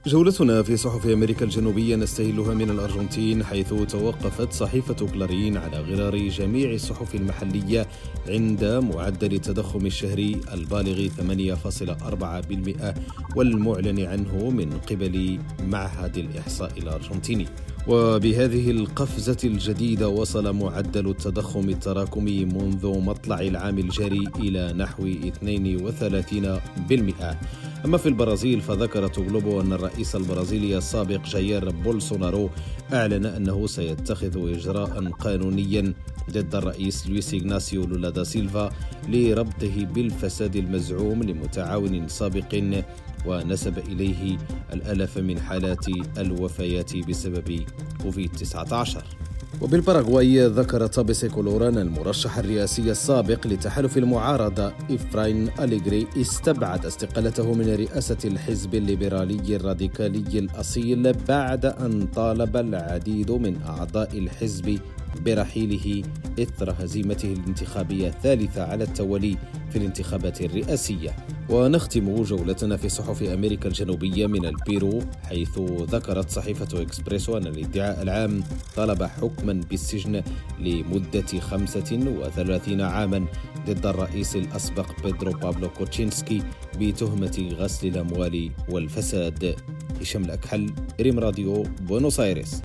جولتنا في صحف أمريكا الجنوبية نستهلها من الأرجنتين، حيث توقفت صحيفة كلارين على غرار جميع الصحف المحلية عند معدل التضخم الشهري البالغ 8.4% والمعلن عنه من قبل معهد الإحصاء الأرجنتيني. وبهذه القفزة الجديدة وصل معدل التضخم التراكمي منذ مطلع العام الجاري إلى نحو 32%. أما في البرازيل فذكرت غلوبو أن الرئيس البرازيلي السابق جاير بولسونارو أعلن أنه سيتخذ إجراء قانونيا ضد الرئيس لويس إغناسيو لولا دا سيلفا لربطه بالفساد المزعوم لمتعاون سابق، ونسب إليه الآلاف من حالات الوفيات بسبب كوفيد-19. وبالباراغواي ذكر تابيس كولوران المرشح الرئاسي السابق لتحالف المعارضة إفراين أليغري استبعد استقالته من رئاسة الحزب الليبرالي الراديكالي الأصيل بعد أن طالب العديد من أعضاء الحزب برحيله إثر هزيمته الانتخابية الثالثة على التوالي في الانتخابات الرئاسية. ونختم جولتنا في صحف أمريكا الجنوبية من البيرو، حيث ذكرت صحيفة إكسبريسو أن الادعاء العام طلب حكما بالسجن لمدة 35 عاما ضد الرئيس الأسبق بيدرو بابلو كوتشينسكي بتهمة غسل الأموال والفساد. هشام الأكحل، ريم راديو، بونوس آيرس.